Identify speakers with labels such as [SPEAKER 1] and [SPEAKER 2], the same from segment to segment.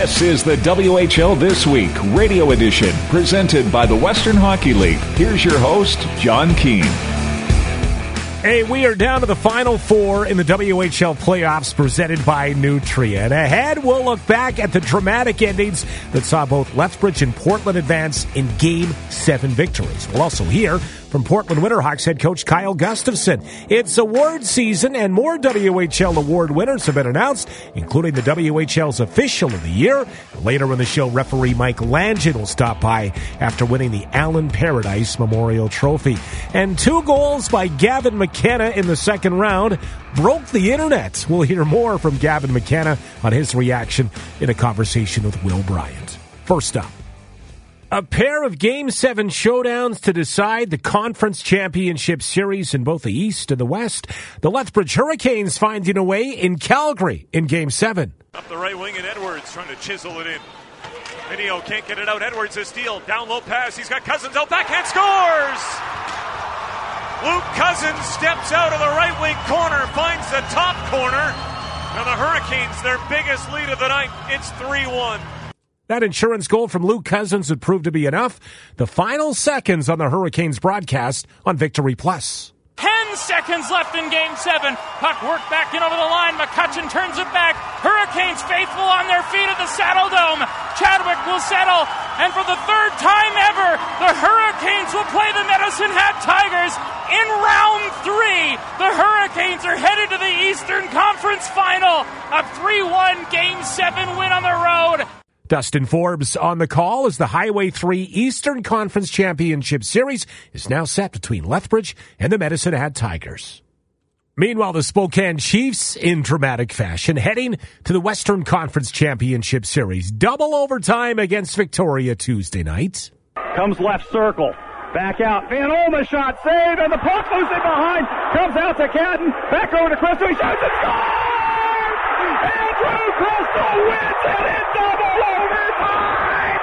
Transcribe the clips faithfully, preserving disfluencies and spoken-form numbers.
[SPEAKER 1] This is the W H L This Week radio edition, presented by the Western Hockey League. Here's your host, John Keane.
[SPEAKER 2] Hey, we are down to the Final Four in the W H L playoffs presented by Nutria. And ahead, we'll look back at the dramatic endings that saw both Lethbridge and Portland advance in Game seven victories. We'll also hear from Portland Winterhawks head coach Kyle Gustafson. It's award season, and more W H L award winners have been announced, including the W H L's Official of the Year. Later in the show, referee Mike Langin will stop by after winning the Allen Paradise Memorial Trophy. And two goals by Gavin McKenna in the second round broke the internet. We'll hear more from Gavin McKenna on his reaction in a conversation with Will Bryant. First up, a pair of Game seven showdowns to decide the Conference Championship Series in both the East and the West. The Lethbridge Hurricanes finding a way in Calgary in Game seven.
[SPEAKER 3] Up the right wing, and Edwards trying to chisel it in. Video can't get it out. Edwards a steal. Down low pass. He's got Cousins out. Backhand scores! Luke Cousins steps out of the right wing corner, finds the top corner. Now the Hurricanes, their biggest lead of the night. It's three one.
[SPEAKER 2] That insurance goal from Luke Cousins would prove to be enough. The final seconds on the Hurricanes broadcast on Victory Plus.
[SPEAKER 4] Ten seconds left in Game seven. Puck worked back in over the line. McCutcheon turns it back. Hurricanes faithful on their feet at the Saddle Dome. Chadwick will settle. And for the third time ever, the Hurricanes will play the Medicine Hat Tigers in round three. The Hurricanes are headed to the Eastern Conference Final. A three one Game seven win on the road.
[SPEAKER 2] Dustin Forbes on the call as the Highway three Eastern Conference Championship Series is now set between Lethbridge and the Medicine Hat Tigers. Meanwhile, the Spokane Chiefs, in dramatic fashion, heading to the Western Conference Championship Series. Double overtime against Victoria Tuesday night.
[SPEAKER 5] Comes left circle. Back out. Van Olma shot, save, and the puck moves in behind. Comes out to Catton. Back over to Crystal. He shoots and scores! Andrew Crystal wins it in double overtime!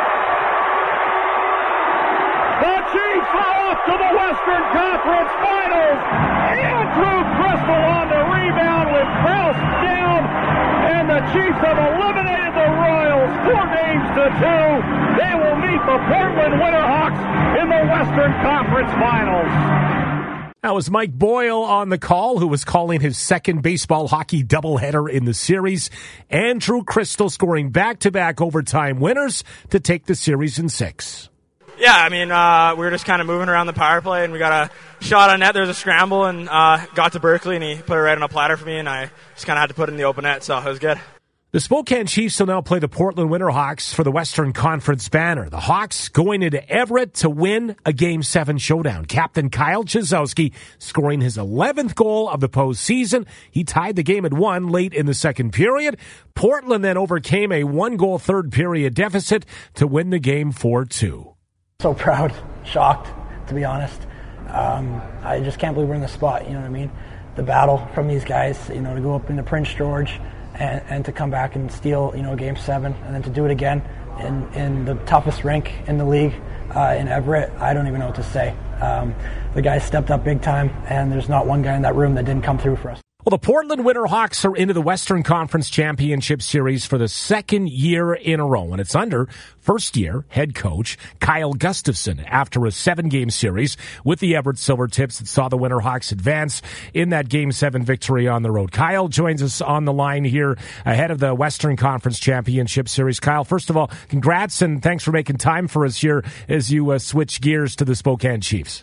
[SPEAKER 5] The Chiefs are off to the Western Conference Finals. Andrew Crystal on the rebound with Krause down, and the Chiefs have eliminated the Royals four games to two. They will meet the Portland Winterhawks in the Western Conference Finals.
[SPEAKER 2] That was Mike Boyle on the call, who was calling his second baseball hockey doubleheader in the series. Andrew Crystal scoring back-to-back overtime winners to take the series in six.
[SPEAKER 6] Yeah, I mean, uh, we were just kind of moving around the power play, and we got a shot on net. There was a scramble, and uh, got to Berkeley, and he put it right on a platter for me, and I just kind of had to put it in the open net, so it was good.
[SPEAKER 2] The Spokane Chiefs will now play the Portland Winterhawks for the Western Conference banner. The Hawks going into Everett to win a Game seven showdown. Captain Kyle Chizowski scoring his eleventh goal of the postseason. He tied the game at one late in the second period. Portland then overcame a one-goal third-period deficit to win the game four two.
[SPEAKER 7] So proud, shocked, to be honest. Um, I just can't believe we're in this spot, you know what I mean? The battle from these guys, you know, to go up into Prince George and, and to come back and steal, you know, Game seven, and then to do it again in, in the toughest rink in the league uh, in Everett. I don't even know what to say. Um, the guys stepped up big time, and there's not one guy in that room that didn't come through for us.
[SPEAKER 2] Well, the Portland Winterhawks are into the Western Conference Championship Series for the second year in a row, and it's under first-year head coach Kyle Gustafson after a seven-game series with the Everett Silvertips that saw the Winterhawks advance in that Game seven victory on the road. Kyle joins us on the line here ahead of the Western Conference Championship Series. Kyle, first of all, congrats, and thanks for making time for us here as you uh, switch gears to the Spokane Chiefs.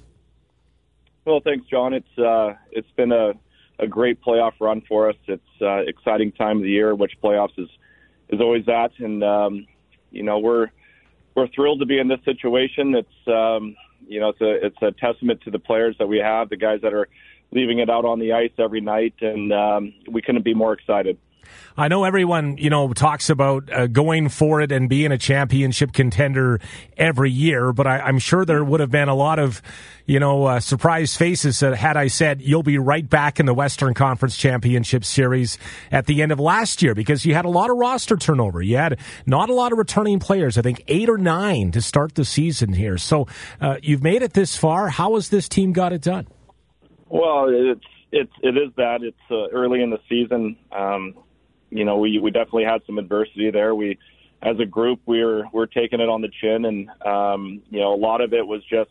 [SPEAKER 8] Well, thanks, John. It's uh, it's been a a great playoff run for us. It's uh, exciting time of the year, which playoffs is, is always that. And, um, you know, we're, we're thrilled to be in this situation. It's, um, you know, it's a, it's a testament to the players that we have, the guys that are leaving it out on the ice every night. And um, we couldn't be more excited.
[SPEAKER 2] I know everyone, you know, talks about uh, going for it and being a championship contender every year, but I, I'm sure there would have been a lot of, you know, uh, surprised faces uh, had I said you'll be right back in the Western Conference Championship Series at the end of last year, because you had a lot of roster turnover. You had not a lot of returning players, I think eight or nine to start the season here. So uh, you've made it this far. How has this team got it done?
[SPEAKER 8] Well, it's, it's, it is that. It's uh, early in the season. Um, You know, we, we definitely had some adversity there. We as a group, we're we're taking it on the chin, and um, you know, a lot of it was just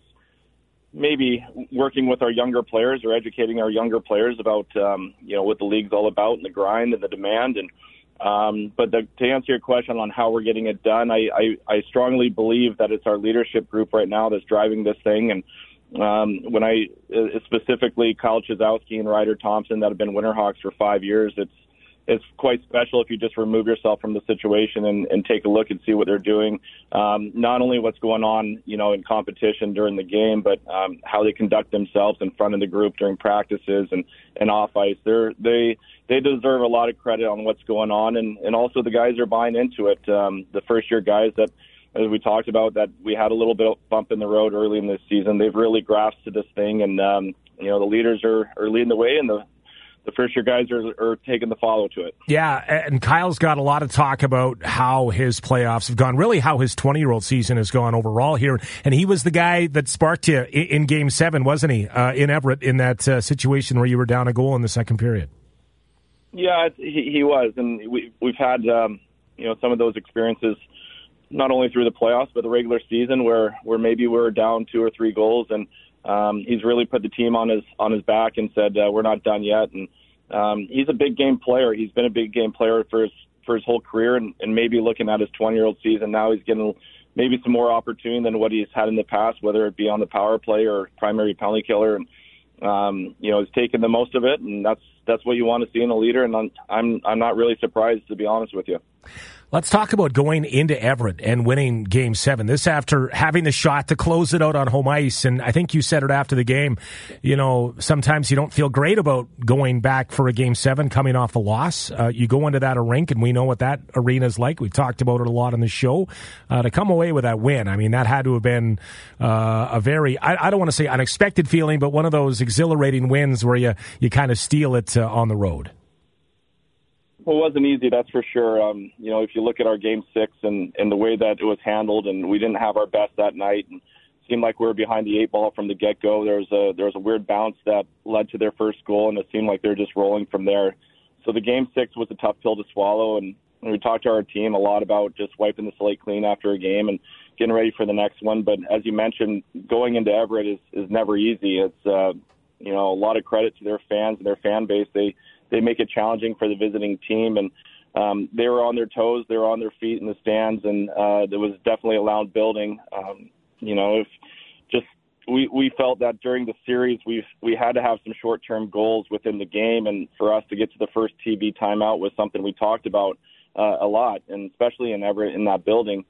[SPEAKER 8] maybe working with our younger players or educating our younger players about um, you know what the league's all about and the grind and the demand. And um, but the, to answer your question on how we're getting it done, I, I I strongly believe that it's our leadership group right now that's driving this thing. And um, when I uh, specifically Kyle Chizowski and Ryder Thompson that have been Winterhawks for five years, it's It's quite special if you just remove yourself from the situation and, and take a look and see what they're doing. Um, not only what's going on, you know, in competition during the game, but um, how they conduct themselves in front of the group during practices and, and off ice. They're, they they deserve a lot of credit on what's going on, and, and also the guys are buying into it. Um, the first year guys that, as we talked about, that we had a little bit of bump in the road early in this season, they've really grasped to this thing, and um, you know, the leaders are, are leading the way, and the the first-year guys are, are taking the follow to it.
[SPEAKER 2] Yeah, and Kyle's got a lot of talk about how his playoffs have gone, really how his twenty-year-old season has gone overall here. And he was the guy that sparked you in, in Game seven, wasn't he, uh, in Everett, in that uh, situation where you were down a goal in the second period?
[SPEAKER 8] Yeah, he, he was. And we, we've had um, you know, some of those experiences not only through the playoffs but the regular season where, where maybe we were down two or three goals, and Um, he's really put the team on his on his back and said uh, we're not done yet. And um, he's a big game player. He's been a big game player for his for his whole career, and, and maybe looking at his twenty-year-old season now, he's getting maybe some more opportunity than what he's had in the past, whether it be on the power play or primary penalty killer. And um, you know, he's taken the most of it, and that's that's what you want to see in a leader. And I'm I'm, I'm not really surprised, to be honest with you.
[SPEAKER 2] Let's talk about going into Everett and winning Game seven. This after having the shot to close it out on home ice. And I think you said it after the game, you know, sometimes you don't feel great about going back for a Game seven coming off a loss. Uh, you go into that rink, and we know what that arena is like. We've talked about it a lot on the show. Uh, to come away with that win, I mean, that had to have been uh, a very, I, I don't want to say unexpected feeling, but one of those exhilarating wins where you, you kind of steal it uh, on the road.
[SPEAKER 8] Well, it wasn't easy, that's for sure. Um, you know, if you look at our game six and, and the way that it was handled, and we didn't have our best that night, and it seemed like we were behind the eight ball from the get-go. There was a there was a weird bounce that led to their first goal, and it seemed like they were just rolling from there. So the game six was a tough pill to swallow, and we talked to our team a lot about just wiping the slate clean after a game and getting ready for the next one. But as you mentioned, going into Everett is, is never easy. It's uh, you know, a lot of credit to their fans and their fan base. They They make it challenging for the visiting team, and um, they were on their toes, they were on their feet in the stands, and uh, there was definitely a loud building. Um, you know, if just we, we felt that during the series we we had to have some short-term goals within the game, and for us to get to the first T V timeout was something we talked about uh, a lot, and especially in Everett in that building.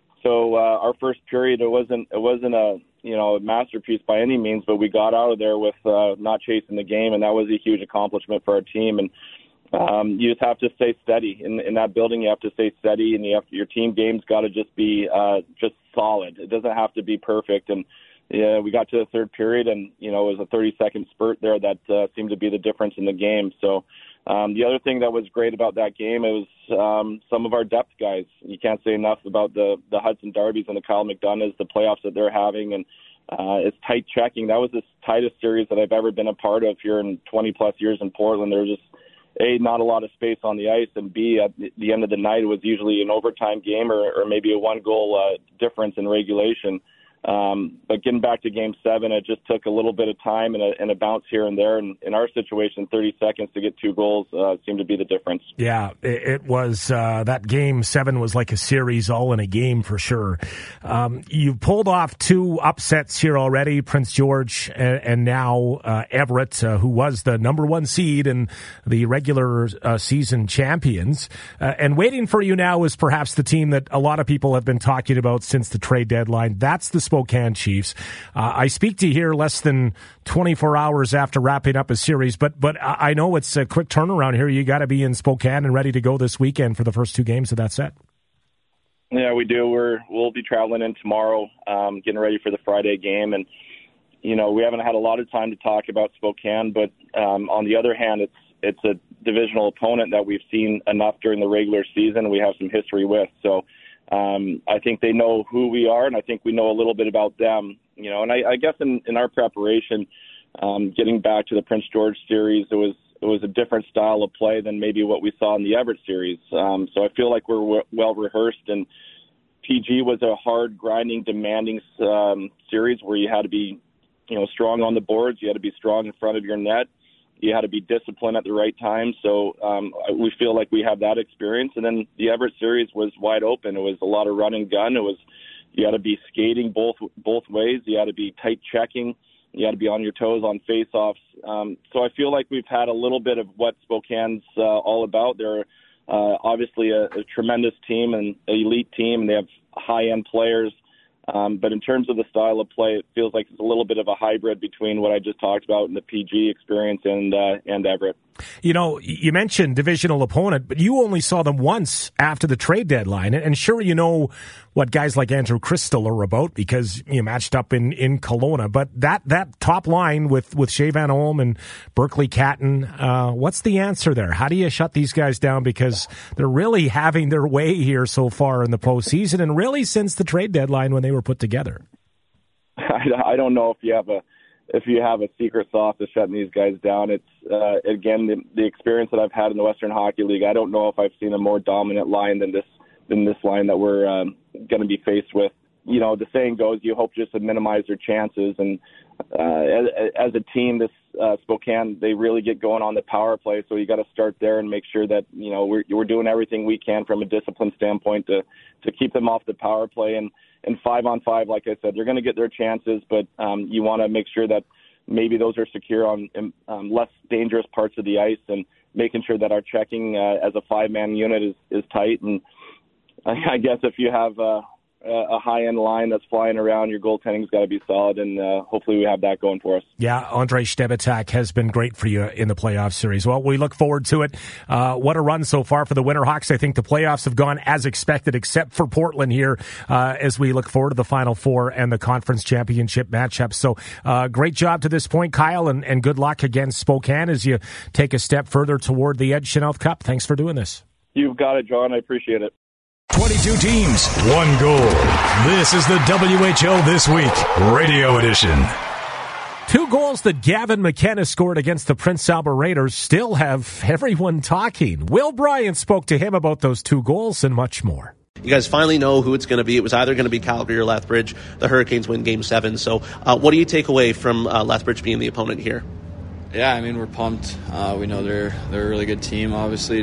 [SPEAKER 8] So uh, our first period, it wasn't it wasn't a you know a masterpiece by any means, but we got out of there with uh, not chasing the game, and that was a huge accomplishment for our team. And um, you just have to stay steady in, in that building. You have to stay steady, and you have to, your team game's got to just be uh, just solid. It doesn't have to be perfect. And yeah, we got to the third period, and you know it was a thirty-second spurt there that uh, seemed to be the difference in the game. So. Um, the other thing that was great about that game is um, some of our depth guys. You can't say enough about the, the Hudson Darbys and the Kyle McDonoughs, the playoffs that they're having, and uh, it's tight checking. That was the tightest series that I've ever been a part of here in twenty-plus years in Portland. There was just, A, not a lot of space on the ice, and B, at the end of the night, it was usually an overtime game or, or maybe a one-goal uh, difference in regulation. Um, but getting back to Game seven, it just took a little bit of time and a, and a bounce here and there. And in our situation, thirty seconds to get two goals uh, seemed to be the difference.
[SPEAKER 2] Yeah, it, it was uh, that Game seven was like a series all in a game for sure. Um, you pulled off two upsets here already, Prince George and, and now uh, Everett, uh, who was the number one seed and the regular uh, season champions. Uh, and waiting for you now is perhaps the team that a lot of people have been talking about since the trade deadline. That's the Spokane Chiefs. Uh, I speak to you here less than twenty-four hours after wrapping up a series, but but I know it's a quick turnaround here. You got to be in Spokane and ready to go this weekend for the first two games of that set.
[SPEAKER 8] Yeah, we do. We're we'll be traveling in tomorrow, um, getting ready for the Friday game, and you know we haven't had a lot of time to talk about Spokane, but um, on the other hand, it's it's a divisional opponent that we've seen enough during the regular season. We have some history with, so. Um, I think they know who we are, and I think we know a little bit about them. You know, and I, I guess in, in our preparation, um, getting back to the Prince George series, it was it was a different style of play than maybe what we saw in the Everett series. Um, so I feel like we're w- well rehearsed, and P G was a hard, grinding, demanding um, series where you had to be, you know, strong on the boards. You had to be strong in front of your net. You had to be disciplined at the right time. So um, we feel like we have that experience. And then the Everett series was wide open. It was a lot of run and gun. It was you had to be skating both both ways. You had to be tight checking. You had to be on your toes on face-offs. Um, so I feel like we've had a little bit of what Spokane's uh, all about. They're uh, obviously a, a tremendous team and an elite team, and they have high-end players. Um, but in terms of the style of play, it feels like it's a little bit of a hybrid between what I just talked about in the P G experience and uh, and Everett.
[SPEAKER 2] You know, you mentioned divisional opponent, but you only saw them once after the trade deadline. And sure, you know what guys like Andrew Crystal are about because you matched up in, in Kelowna. But that, that top line with, with Shea Van Olm and Berkeley Catton, uh, what's the answer there? How do you shut these guys down? Because they're really having their way here so far in the postseason and really since the trade deadline when they were put together.
[SPEAKER 8] I, I don't know if you have a if you have a secret sauce to shutting these guys down. It's, uh, again, the, the experience that I've had in the Western Hockey League, I don't know if I've seen a more dominant line than this than this line that we're um, going to be faced with. You know, the saying goes, you hope just to minimize their chances. And uh, as, as a team, this uh, Spokane, they really get going on the power play. So you got to start there and make sure that, you know, we're, we're doing everything we can from a discipline standpoint to, to keep them off the power play. And, and five on five, like I said, they're going to get their chances, but um, you want to make sure that maybe those are secure on um, less dangerous parts of the ice and making sure that our checking uh, as a five-man unit is, is tight. And I guess if you have uh, a high-end line that's flying around, your goaltending's got to be solid, and uh, hopefully we have that going for us.
[SPEAKER 2] Yeah, Andre Stebatak has been great for you in the playoff series. Well, we look forward to it. Uh, what a run so far for the Winterhawks. I think the playoffs have gone as expected, except for Portland here, uh, as we look forward to the Final Four and the conference championship matchup. So uh, great job to this point, Kyle, and, and good luck against Spokane as you take a step further toward the Ed Chenault Cup. Thanks for doing this.
[SPEAKER 8] You've got it, John. I appreciate it.
[SPEAKER 1] twenty-two teams, one goal. This is the W H L This Week, Radio Edition.
[SPEAKER 2] Two goals that Gavin McKenna scored against the Prince Albert Raiders still have everyone talking. Will Bryant spoke to him about those two goals and much more.
[SPEAKER 9] You guys finally know who it's going to be. It was either going to be Calgary or Lethbridge. The Hurricanes win Game seven. So uh, what do you take away from uh, Lethbridge being the opponent here?
[SPEAKER 10] Yeah, I mean, we're pumped. Uh, we know they're they're a really good team, obviously.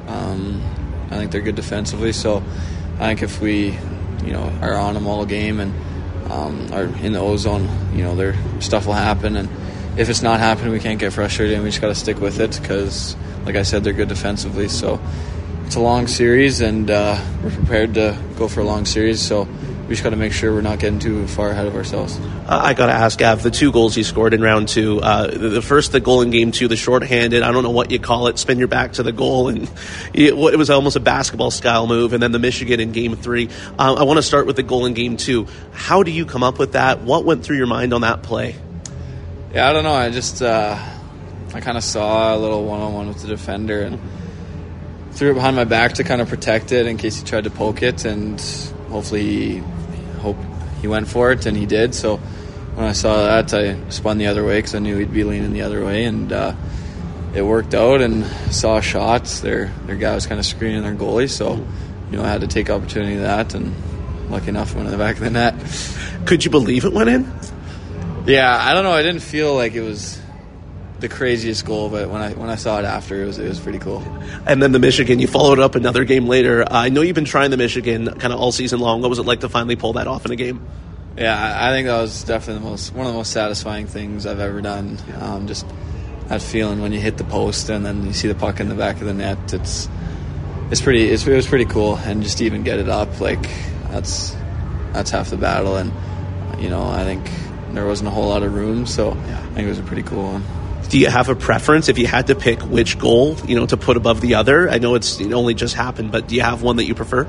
[SPEAKER 10] Um, I think they're good defensively. So I think if we, you know, are on them all game and um, are in the O-zone, you know, their stuff will happen. And if it's not happening, we can't get frustrated, and we just got to stick with it because, like I said, they're good defensively. So it's a long series, and uh, we're prepared to go for a long series. So we just got to make sure we're not getting too far ahead of ourselves.
[SPEAKER 9] Uh, I got to ask, Gav, the two goals you scored in round two, uh, the, the first, the goal in game two, the shorthanded, I don't know what you call it, spin your back to the goal, and it, it was almost a basketball-style move, and then the Michigan in game three. Uh, I want to start with the goal in game two. How do you come up with that? What went through your mind on that play?
[SPEAKER 10] Yeah, I don't know. I just, uh, I kind of saw a little one-on-one with the defender and threw it behind my back to kind of protect it in case he tried to poke it, and hopefully he, hope he went for it, and he did. So when I saw that, I spun the other way because I knew he'd be leaning the other way, and uh, it worked out. And saw shots. Their their guy was kind of screening their goalie, so you know I had to take opportunity of that, and lucky enough it went in the back of the net.
[SPEAKER 9] Could you believe it went in?
[SPEAKER 10] Yeah, I don't know. I didn't feel like it was the craziest goal, but when I when I saw it after, it was it was pretty cool.
[SPEAKER 9] And then the Michigan, you followed up another game later. Uh, I know you've been trying the Michigan kind of all season long. What was it like to finally pull that off in a game?
[SPEAKER 10] Yeah, I think that was definitely the most one of the most satisfying things I've ever done. Um, just that feeling when you hit the post and then you see the puck in the back of the net. It's it's pretty. It's, it was pretty cool, and just to even get it up, like that's that's half the battle. And you know, I think there wasn't a whole lot of room, so yeah. I think it was a pretty cool one.
[SPEAKER 9] Do you have a preference if you had to pick which goal, you know, to put above the other? I know it's it only just happened, but do you have one that you prefer?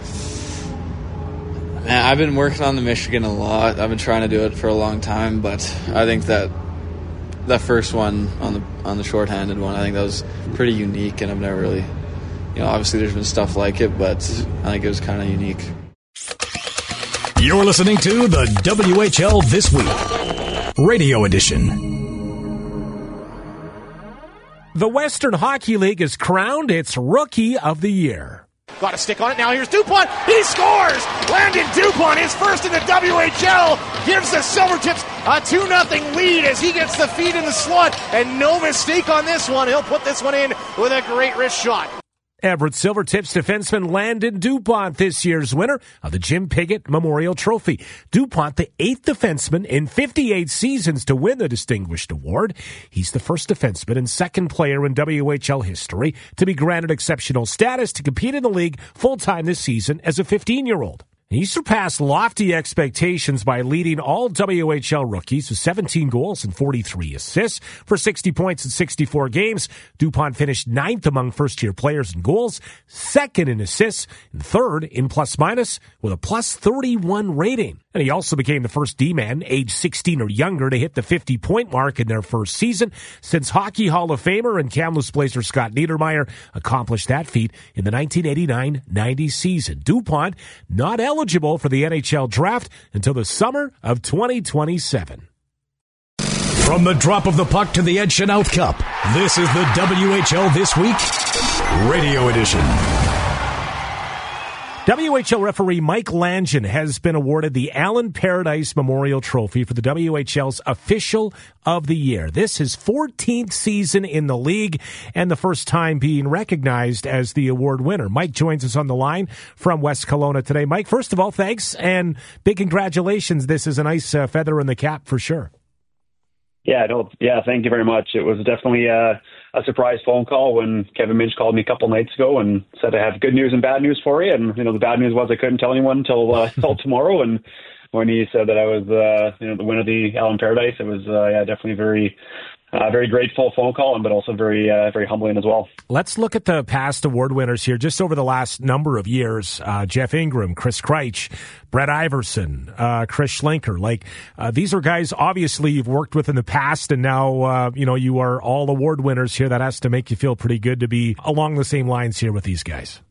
[SPEAKER 10] Man, I've been working on the Michigan a lot. I've been trying to do it for a long time, but I think that that first one on the on the shorthanded one, I think that was pretty unique, and I've never really, you know, obviously there's been stuff like it, but I think it was kind of unique.
[SPEAKER 1] You're listening to the W H L This Week, Radio Edition.
[SPEAKER 2] The Western Hockey League has crowned its Rookie of the Year.
[SPEAKER 11] Got a stick on it. Now here's Dupont. He scores! Landon Dupont, his first in the W H L, gives the Silvertips a two nothing lead as he gets the feed in the slot. And no mistake on this one. He'll put this one in with a great wrist shot.
[SPEAKER 2] Everett Silvertips defenseman Landon Dupont, this year's winner of the Jim Piggott Memorial Trophy. Dupont, the eighth defenseman in fifty-eight seasons to win the distinguished award. He's the first defenseman and second player in W H L history to be granted exceptional status to compete in the league full-time this season as a fifteen-year-old. He surpassed lofty expectations by leading all W H L rookies with seventeen goals and forty-three assists for sixty points in sixty-four games. Dupont finished ninth among first-year players in goals, second in assists, and third in plus-minus with a plus thirty-one rating. And he also became the first D-man, age sixteen or younger, to hit the fifty-point mark in their first season since Hockey Hall of Famer and Kamloops Blazer Scott Niedermayer accomplished that feat in the nineteen eighty-nine ninety season. Dupont not eligible eligible for the N H L draft until the summer of twenty twenty-seven.
[SPEAKER 1] From the drop of the puck to the Ed Chenault Cup, this is the W H L This Week Radio Edition.
[SPEAKER 2] W H L referee Mike Langen has been awarded the Allen Paradise Memorial Trophy for the W H L's Official of the Year. This is his fourteenth season in the league and the first time being recognized as the award winner. Mike joins us on the line from West Kelowna today. Mike, first of all, thanks and big congratulations. This is a nice uh, feather in the cap for sure.
[SPEAKER 12] Yeah, no, yeah, thank you very much. It was definitely uh, a surprise phone call when Kevin Minch called me a couple nights ago and said I have good news and bad news for you. And, you know, the bad news was I couldn't tell anyone until uh, until tomorrow. And when he said that I was, uh, you know, the winner of the Allen Paradise, it was, uh, yeah, definitely very, uh, very grateful phone call, but also very, uh, very humbling as well.
[SPEAKER 2] Let's look at the past award winners here, just over the last number of years. Uh, Jeff Ingram, Chris Kreitch, Brett Iverson, uh, Chris Schlenker. Like, uh, these are guys obviously you've worked with in the past, and now, uh, you know, you are all award winners here. That has to make you feel pretty good to be along the same lines here with these guys.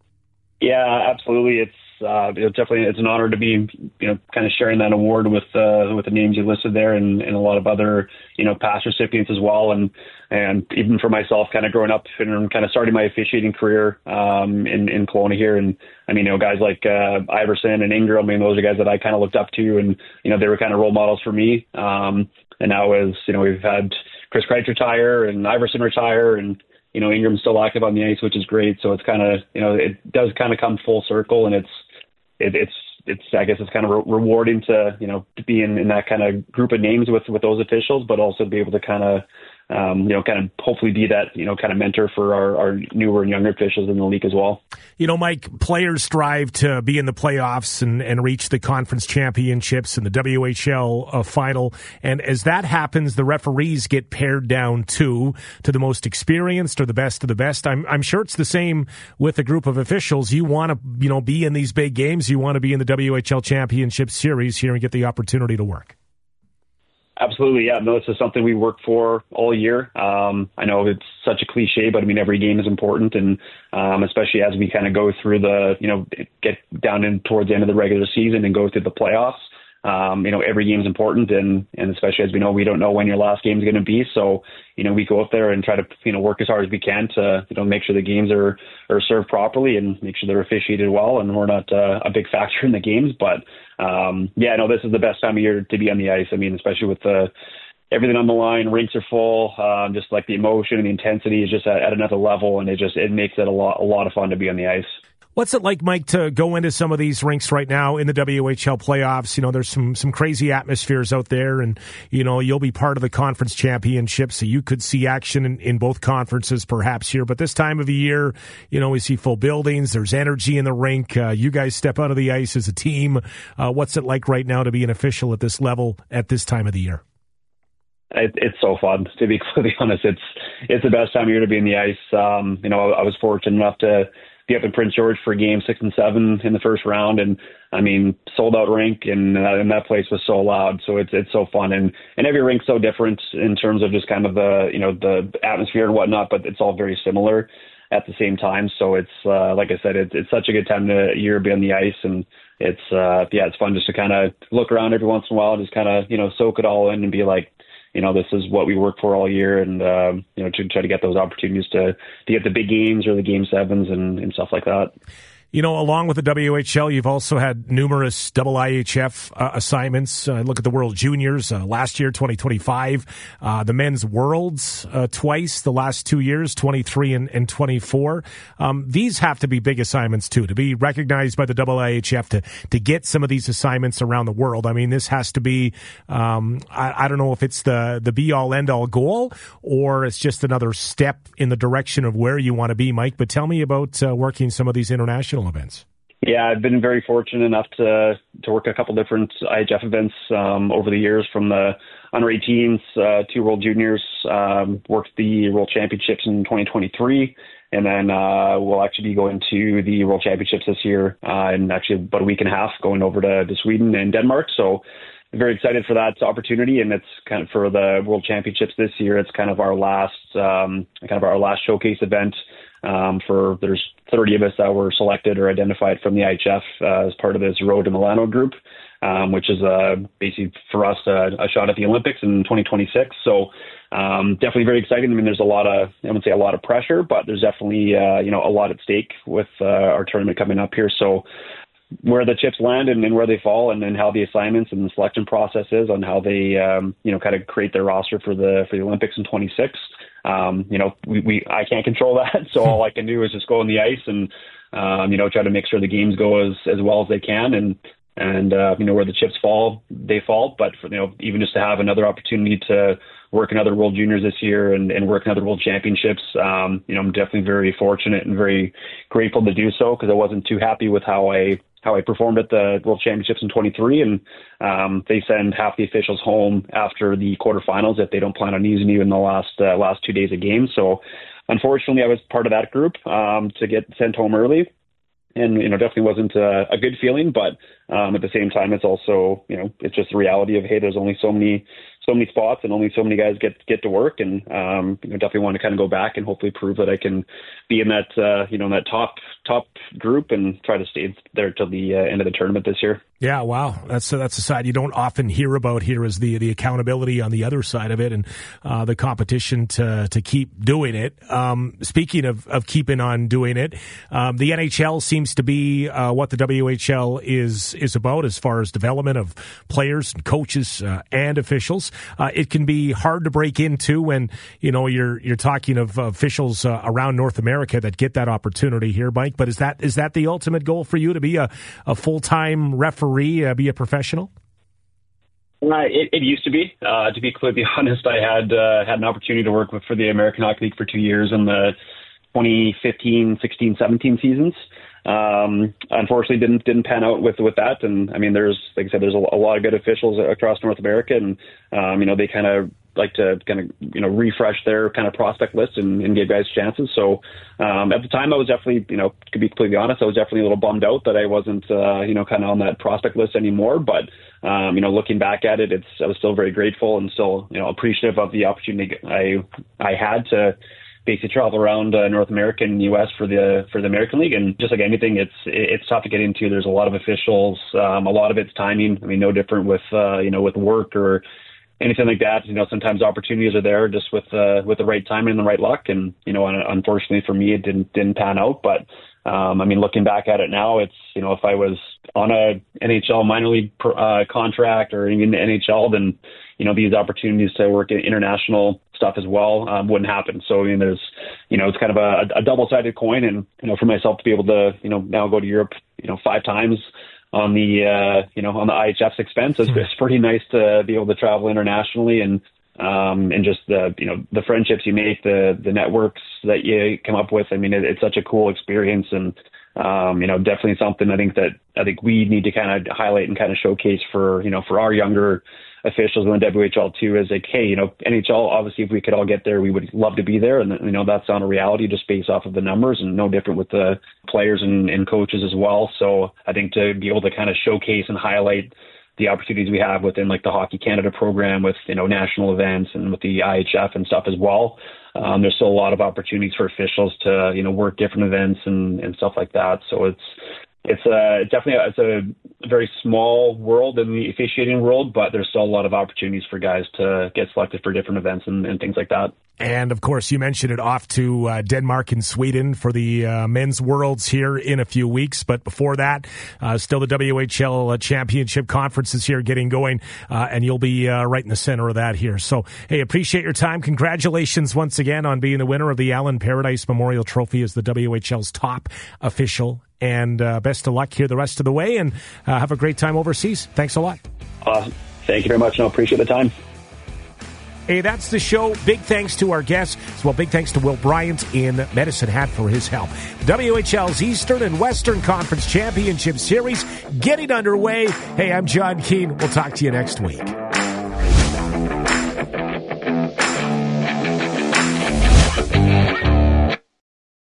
[SPEAKER 12] Yeah, absolutely. It's, Uh, it definitely it's an honor to be, you know, kind of sharing that award with uh, with the names you listed there, and, and a lot of other, you know, past recipients as well, and and even for myself, kind of growing up and kind of starting my officiating career um, in in Kelowna here, and I mean, you know, guys like uh, Iverson and Ingram, I mean, those are guys that I kind of looked up to, and you know, they were kind of role models for me. Um, and now, as you know, we've had Chris Kreitch retire and Iverson retire, and you know, Ingram's still active on the ice, which is great. So it's kind of, you know, it does kind of come full circle, and it's. It, it's, it's, I guess it's kind of re- rewarding to, you know, to be in, in that kind of group of names with, with those officials, but also be able to kind of, um, you know, kind of hopefully be that, you know, kind of mentor for our, our newer and younger officials in the league as well.
[SPEAKER 2] You know, Mike, players strive to be in the playoffs and, and reach the conference championships and the W H L uh, final. And as that happens, the referees get pared down too, to the most experienced or the best of the best. I'm, I'm sure it's the same with a group of officials. You want to, you know, be in these big games. You want to be in the W H L Championship Series here and get the opportunity to work.
[SPEAKER 12] Absolutely, yeah. No, this is something we work for all year. Um, I know it's such a cliche, but I mean, every game is important, and um, especially as we kind of go through the, you know, get down in towards the end of the regular season and go through the playoffs. Um, you know, every game is important, and, and especially as we know, we don't know when your last game is going to be. So, you know, we go out there and try to, you know, work as hard as we can to, you know, make sure the games are, are served properly and make sure they're officiated well, and we're not uh, a big factor in the games. But, um, yeah, no, this is the best time of year to be on the ice. I mean, especially with the, everything on the line, rinks are full, um, just like the emotion and the intensity is just at, at another level, and it just, it makes it a lot, a lot of fun to be on the ice.
[SPEAKER 2] What's it like, Mike, to go into some of these rinks right now in the W H L playoffs? You know, there's some some crazy atmospheres out there, and, you know, you'll be part of the conference championship, so you could see action in, in both conferences perhaps here. But this time of the year, you know, we see full buildings. There's energy in the rink. Uh, you guys step out of the ice as a team. Uh, what's it like right now to be an official at this level at this time of the year?
[SPEAKER 12] It, it's so fun, to be completely honest. It's it's the best time of year to be in the ice. Um, you know, I, I was fortunate enough to be up in Prince George for game six and seven in the first round, and I mean, sold out rink, and, uh, and that place was so loud. So it's it's so fun, and and every rink's so different in terms of just kind of the, you know, the atmosphere and whatnot, but it's all very similar at the same time. So it's uh, like I said, it's it's such a good time to year to be on the ice, and it's uh, yeah, it's fun just to kind of look around every once in a while, and just kind of, you know, soak it all in and be like, you know, this is what we work for all year, and um, you know, to try to get those opportunities to to get the big games or the game sevens and, and stuff like that.
[SPEAKER 2] You know, along with the W H L, you've also had numerous double I H F uh, assignments. Uh, look at the World Juniors uh, last year, twenty twenty-five. Uh, the Men's Worlds uh, twice the last two years, twenty-three and, and twenty-four. Um, these have to be big assignments, too, to be recognized by the double I H F, to, to get some of these assignments around the world. I mean, this has to be, um, I, I don't know if it's the, the be-all, end-all goal, or it's just another step in the direction of where you want to be, Mike. But tell me about uh, working some of these international events.
[SPEAKER 12] Yeah, I've been very fortunate enough to to work a couple different I H F events um, over the years, from the under eighteens uh, to World Juniors. Um, worked the World Championships in twenty twenty-three, and then uh, we'll actually be going to the World Championships this year uh, in actually about a week and a half, going over to, to Sweden and Denmark. So I'm very excited for that opportunity, and it's kind of for the World Championships this year. It's kind of our last um, kind of our last showcase event. Um, for there's thirty of us that were selected or identified from the I H F uh, as part of this Road to Milano group, um, which is uh, basically for us uh, a shot at the Olympics in twenty twenty-six. So um, definitely very exciting. I mean, there's a lot of, I wouldn't say a lot of pressure, but there's definitely uh, you know a lot at stake with uh, our tournament coming up here. So where the chips land and, and where they fall, and then how the assignments and the selection process is on how they um, you know kind of create their roster for the for the Olympics in twenty-six. Um, you know, we, we, I can't control that. So all I can do is just go on the ice and, um, you know, try to make sure the games go as, as well as they can. And, and, uh, you know, where the chips fall, they fall. But, for, you know, even just to have another opportunity to work in other World Juniors this year and, and work in other World Championships, um, you know, I'm definitely very fortunate and very grateful to do so, because I wasn't too happy with how I, how I performed at the World Championships in twenty-three, and um, they send half the officials home after the quarterfinals if they don't plan on using you in the last uh, last two days of games. So unfortunately, I was part of that group um, to get sent home early, and you know definitely wasn't a, a good feeling. But um, at the same time, it's also you know it's just the reality of, hey, there's only so many so many spots and only so many guys get get to work, and um, you know, definitely want to kind of go back and hopefully prove that I can be in that uh, you know in that top top group and try to stay there till the uh, end of the tournament this year.
[SPEAKER 2] Yeah, wow, that's uh, that's a side you don't often hear about here, is the the accountability on the other side of it, and uh, the competition to to keep doing it. Um, speaking of, of keeping on doing it, um, the N H L seems to be uh, what the W H L is is about as far as development of players and coaches uh, and officials. Uh, it can be hard to break into when you know you're you're talking of officials uh, around North America that get that opportunity here, Mike. But is that is that the ultimate goal for you, to be a, a full time referee? Uh, be a professional?
[SPEAKER 12] Uh, it, it used to be. Uh, to be completely honest, I had uh, had an opportunity to work with for the American Hockey League for two years in the twenty fifteen, sixteen, seventeen seasons. Um, unfortunately, didn't didn't pan out with with that. And I mean, there's like I said, there's a, a lot of good officials across North America, and um, you know they kind of like to kind of you know refresh their kind of prospect list and, and give guys chances. So um, at the time, I was definitely you know to be completely honest, I was definitely a little bummed out that I wasn't uh, you know kind of on that prospect list anymore. But um, you know looking back at it, it's I was still very grateful and still you know appreciative of the opportunity I I had to basically travel around uh, North America and U S for the for the American League. And just like anything, it's it's tough to get into. There's a lot of officials. Um, a lot of it's timing. I mean, no different with uh, you know with work or anything like that. You know, sometimes opportunities are there just with uh, with the right timing and the right luck. And you know, unfortunately for me, it didn't didn't pan out. But um, I mean, looking back at it now, it's you know, if I was on a N H L minor league uh, contract or even the N H L, then you know these opportunities to work in international stuff as well um, wouldn't happen. So I mean, there's you know, it's kind of a, a double-sided coin. And you know, for myself to be able to you know now go to Europe, you know, five times on the uh, you know on the I H F's expense, it's, it's pretty nice to be able to travel internationally and um, and just the you know the friendships you make, the the networks that you come up with. I mean, it, it's such a cool experience, and um, you know definitely something I think that I think we need to kind of highlight and kind of showcase for you know for our younger officials in the W H L too, is like, hey, you know, N H L, obviously if we could all get there, we would love to be there. And, you know, that's not a reality just based off of the numbers, and no different with the players and, and coaches as well. So I think to be able to kind of showcase and highlight the opportunities we have within like the Hockey Canada program with, you know, national events and with the I H F and stuff as well. Um, there's still a lot of opportunities for officials to, you know, work different events and, and stuff like that. So it's, it's a, definitely a, it's a very small world in the officiating world, but there's still a lot of opportunities for guys to get selected for different events and, and things like that.
[SPEAKER 2] And, of course, you mentioned it, off to uh, Denmark and Sweden for the uh, men's worlds here in a few weeks. But before that, uh, still the W H L Championship conferences here getting going, uh, and you'll be uh, right in the center of that here. So, hey, appreciate your time. Congratulations once again on being the winner of the Allen Paradise Memorial Trophy as the W H L's top official. And uh, best of luck here the rest of the way, and uh, have a great time overseas. Thanks a lot.
[SPEAKER 12] Awesome. Thank you very much, and I appreciate the time.
[SPEAKER 2] Hey, that's the show. Big thanks to our guests. As well, big thanks to Will Bryant in Medicine Hat for his help. W H L's Eastern and Western Conference Championship Series getting underway. Hey, I'm John Keane. We'll talk to you next week.